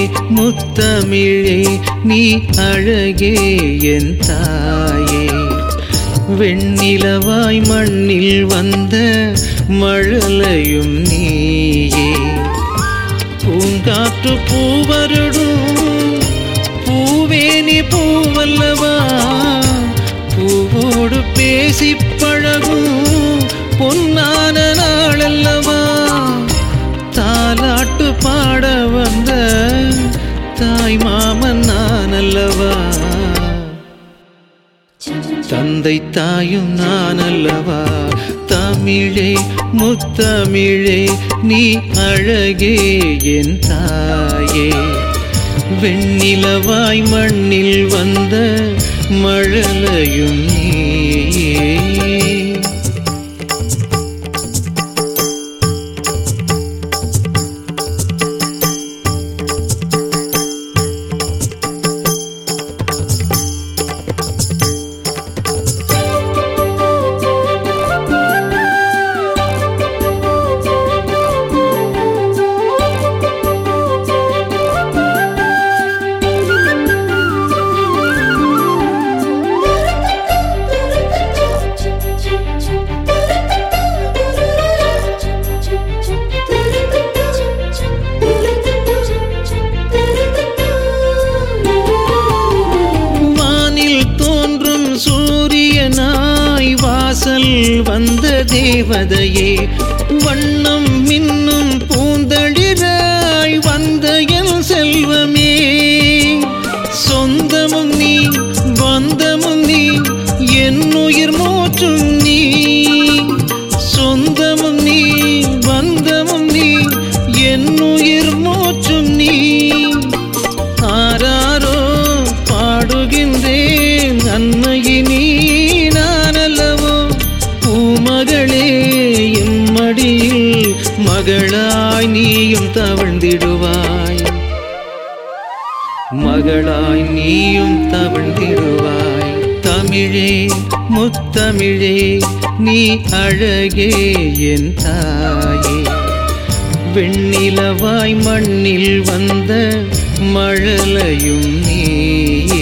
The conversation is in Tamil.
முத்தமிழே நீ அழகே என் தாயே. வெண்ணிலவாய் மண்ணில் வந்த மழலையும் நீயே. பூங்காற்று பூவருடும் பூவேனி பூவல்லவா. பூவோடு பேசி பழகும் பொன்னான நாளல்லவா. தாலாட்டு பாட வந்த தாய் மாமன் நான் அல்லவா. தந்தை தாயும் நான் அல்லவா. தமிழே முத்தமிழே நீ அழகே என் தாயே. வெண்ணிலவாய் மண்ணில் வந்த மழலையும் நீயே. சூரியனாய் வாசல் வந்த தேவதையே. வண்ணம் மின்னும் பூந்தளிராய் வந்த என் செல்வமே. சொந்தமும் நீ பந்தமும் நீ என் உயிர் மூச்சும் நீ. சொந்தமும் நீ பந்தமும் நீ என் உயிர் மூச்சும் நீ. ஆராரோ பாடுகின்றேன் அன்னையினி நான் அல்லவோ. பூமகளே எம்மடியில் மகளாய் நீயும் தவழ்ந்திடுவாய். மகளாய் நீயும் தவழ்ந்திடுவாய். தமிழே முத்தமிழே நீ அழகே என் தாயே. வெண்ணிலவாய் மண்ணில் வந்த மழலையும் நீ.